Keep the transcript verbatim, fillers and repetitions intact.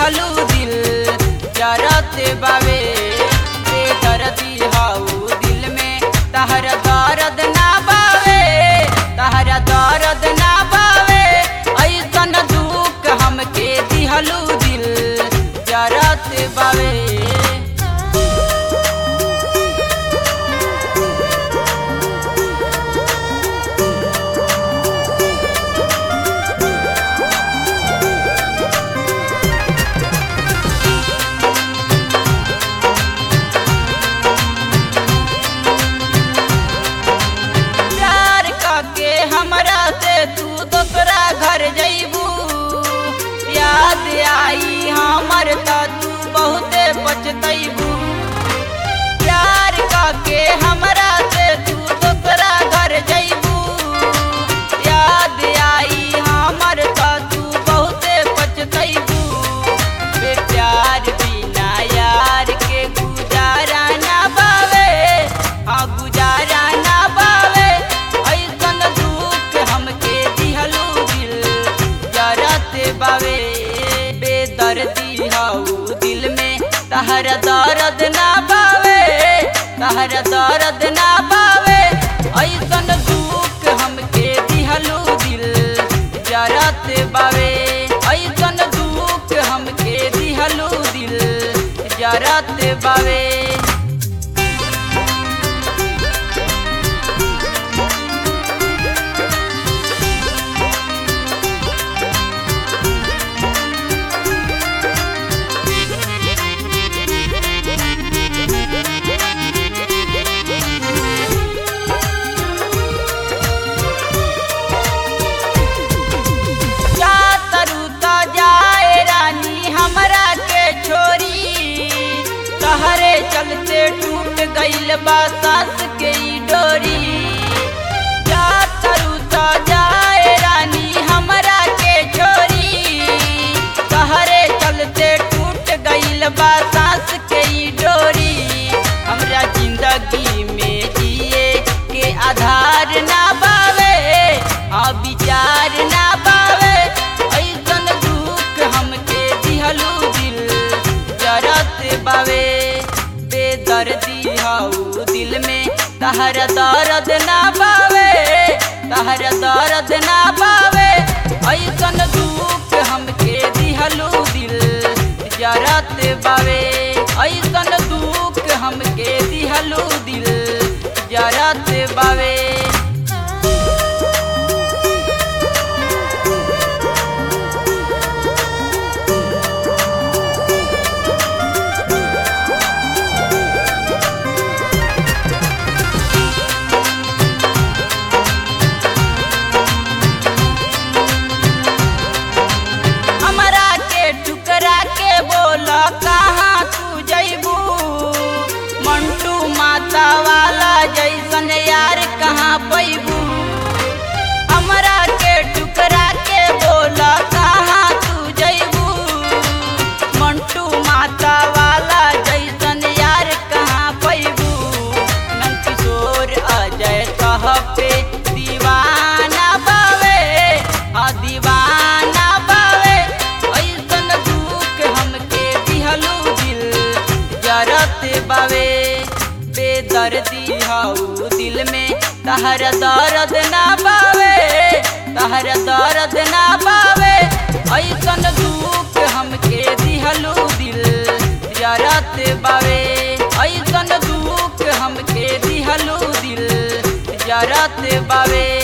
दिहलू दिल जरत बावे बेदर्दी हाउ दिल में तहरा दर्द ना बावे तहरा दर्द ना बावे ऐसन दुख हमके दिहलू दिल जरत बावे। हमरा से तू दूसरा घर जइबू याद आई हमर त तू बहुते पछतैबू प्यार करके हमरा से तू दूसरा घर जइबू याद आई हमर त तू बहुते पछतैबू बे प्यार बिना यार के गुजारा ना बावे हाँ गुजारा ना बावे बावे बेदर्दी हाउ दिल में तहरा दर्द ना बावे तहरा दर्द ना बावे ऐसन दुख हमके दिहलू दिल जरत बावे ऐसन दुख हमके दिहलू दिल जरत बावे। तहरे चलते टूट गइल बा सास के डोरी जा तरू तो जाए रानी हमरा के छोरी तहरे चलते टूट गइल बा सास के डोरी हमरा जिंदगी में जिए के आधार ना बावे हाँ विचार ना बावे ऐसन दुख हमके दिहलू दिल जरत बावे बेदर्दी हाउ दिल में तहरा दर्द ना बावे तहरा दर्द ना बावे ऐसन दुख हमके दिहलू दिल जरत बावे ऐसन दुख हमके दिहलू दिल जरत बावे। कहाँ तू जइबू मंटू माता वाला जैसन यार कहाँ पैबू हमरा के टुकरा के बोला कहाँ तू जइबू मंटू माता वाला जैसन यार कहाँ पैबू नंदकिशोर अजय कह पे दीवाना बावे हाँ दीवाना बावे ऐसन दुख हमके दिहलू दिल जरत बावे बेदर्दी हाउ दिल में तहरा दर्द ना बावे तहरा दर्द ना बावे ऐसन दुख हमके दिहलू दिल जरत बावे ऐसन दुख हमके दिहलू दिल जरत बावे।